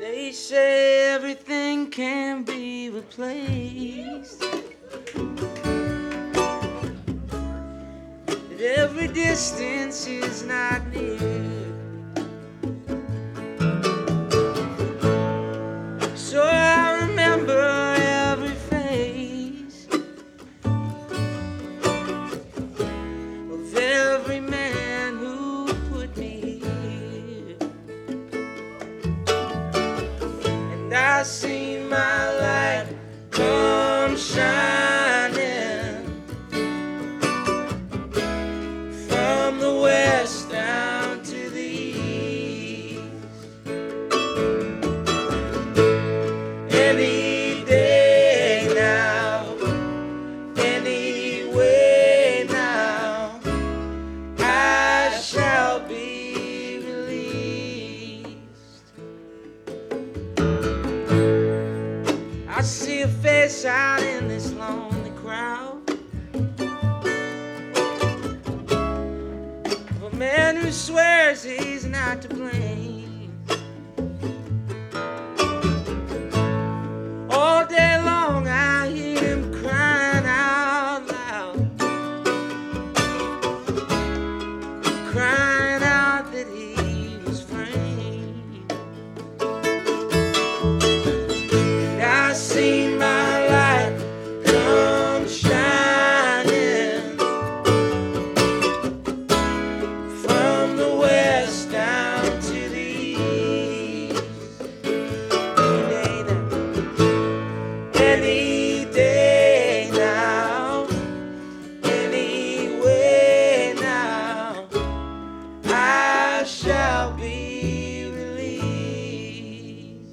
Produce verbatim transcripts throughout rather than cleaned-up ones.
They say everything can be replaced, that every distance is not near. So I remember every face of every man who put me here. And I seen my light come shining from the west down to the east. Any day now, any way now, I shall be released. I see a face out in this lonely crowd of a man who swears he's not to blame. All day long I hear him crying out loud, crying out that he was framed. And I seen my light come shining from the west down to the east. Any day now, any way now, I shall be released.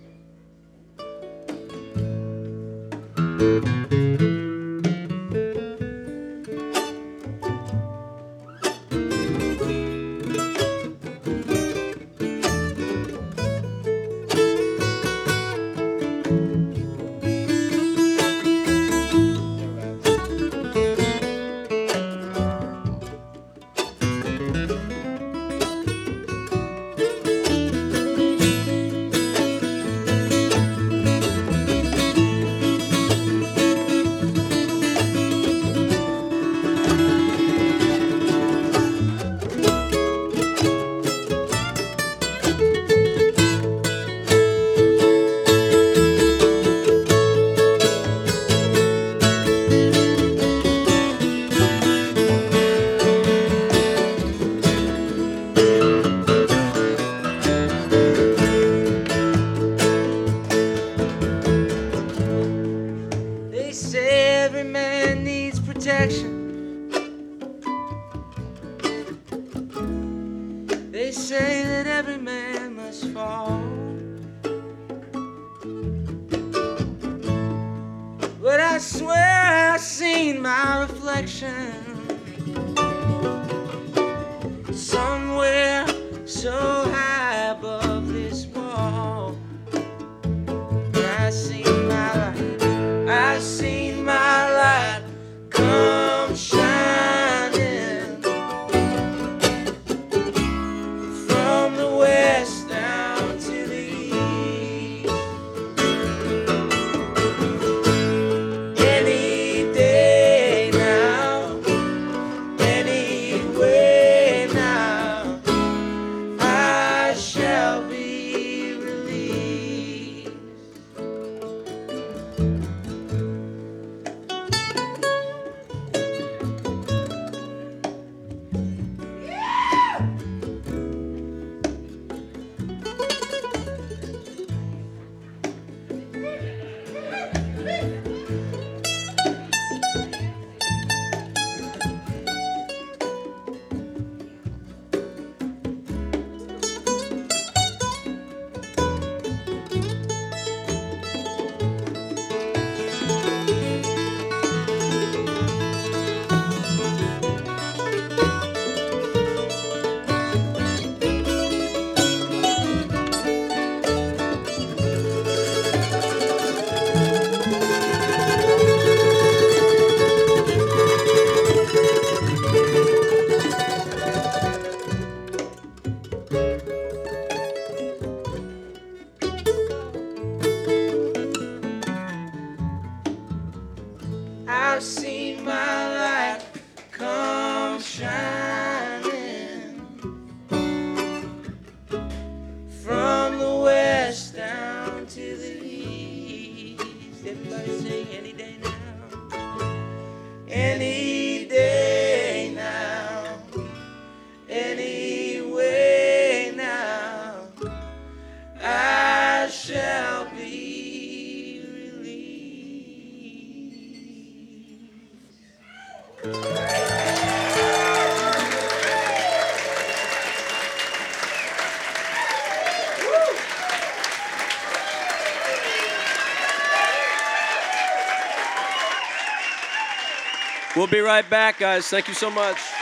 They say every man needs protection. They say that every man must fall. But I swear I seen my reflection somewhere so high above this wall. I seen my light, I seen my light come shining from the west down to the east. Any day now, any way now, I shall be released. We'll be right back, guys. Thank you so much.